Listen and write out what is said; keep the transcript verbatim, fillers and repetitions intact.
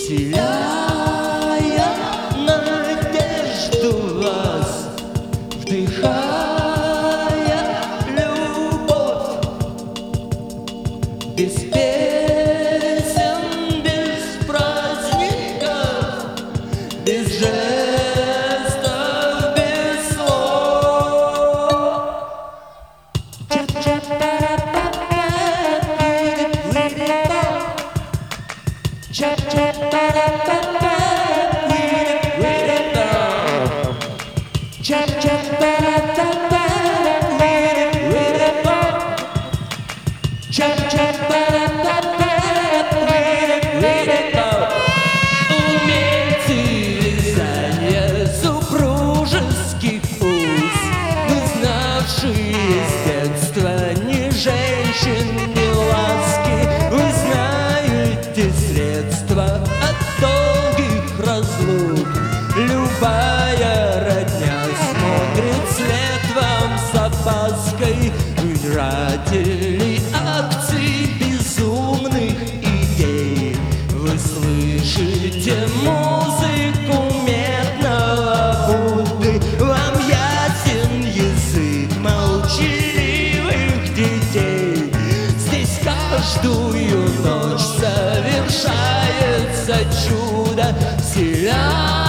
вселяя надежду в вас, вдыхая любовь, без песен, без праздников, без жестов, без слов. Умельцы вязания супружеских уз, мы знавшие с детства ни женщин, ни ласки, вы знаете средства от долгих разлук. Любая родня смотрит вслед вам с опаской. Вы жратели акций безумных идей, вы слышите музыку медного Будды, вам ясен язык молчаливых детей. Здесь каждую ночь совершается чудо, вселяя